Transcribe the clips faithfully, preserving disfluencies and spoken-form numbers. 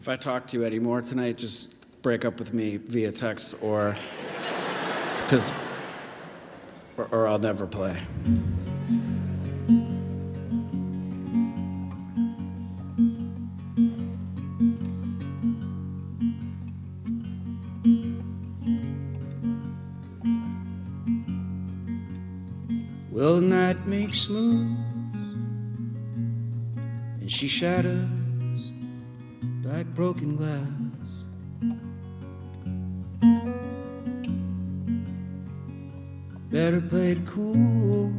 If I talk to you anymore tonight, just break up with me via text or because or, or I'll never play. Well, the night makes moves and she shatters like broken glass. Better play it cool,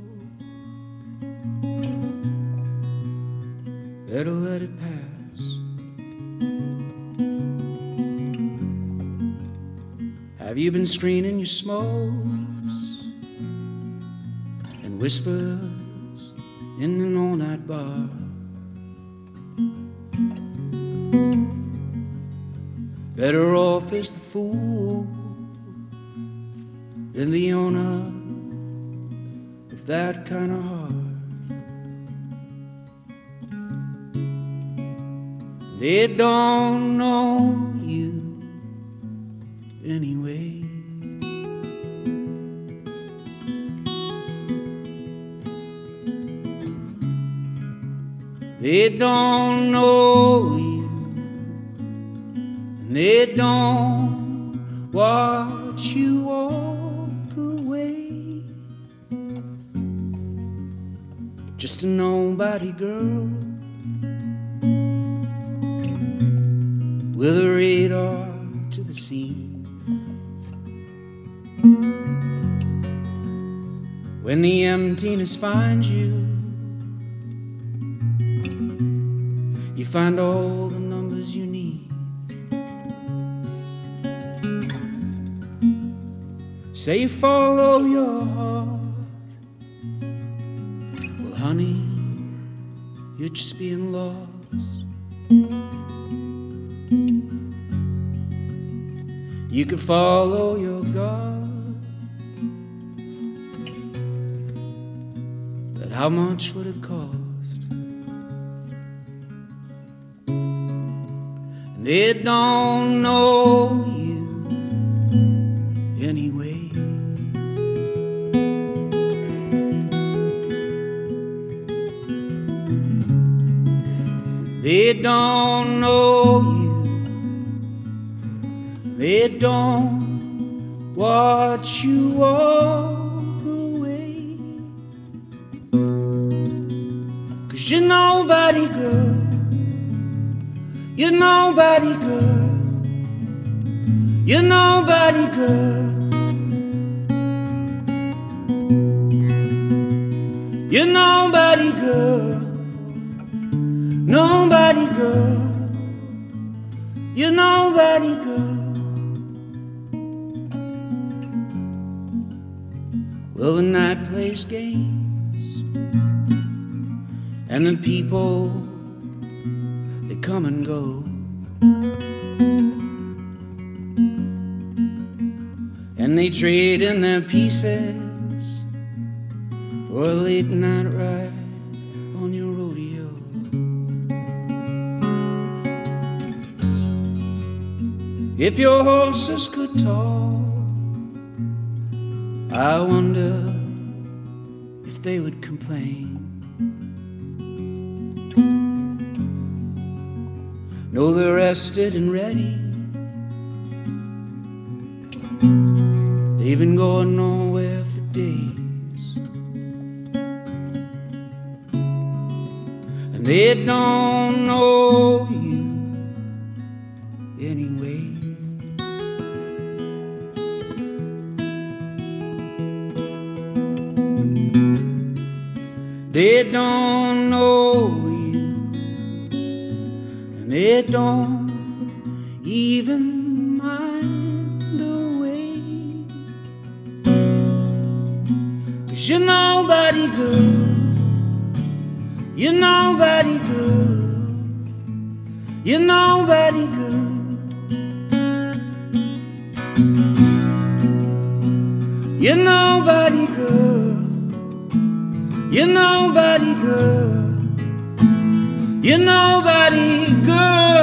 better let it pass. Have you been screening your smokes and whispers in an all-night bar? Better off is the fool than the owner of that kind of heart. They don't know you anyway. They don't know you. They don't watch you walk away. Just a nobody girl with a radar to the scene. When the emptiness finds you, you find all the numbers you need. Say you follow your heart. Well, honey, you're just being lost. You could follow your God, but how much would it cost? And they don't know you anyway. They don't know you. They don't watch you walk away. 'Cause you're nobody, girl. You're nobody, girl. You're nobody, girl. You're nobody, girl. Nobody, girl. You're nobody, girl. Well, the night plays games, and the people, they come and go. And they trade in their pieces for a late night ride on your rodeo. If your horses could talk, I wonder if they would complain. No, they're rested and ready. They've been going nowhere for days, and they don't know you anyway. They don't know you, and they don't even mind the way. 'Cause you're nobody, girl. You're nobody, girl. You're nobody, girl. You're nobody, girl. You're nobody, girl. You're nobody, girl.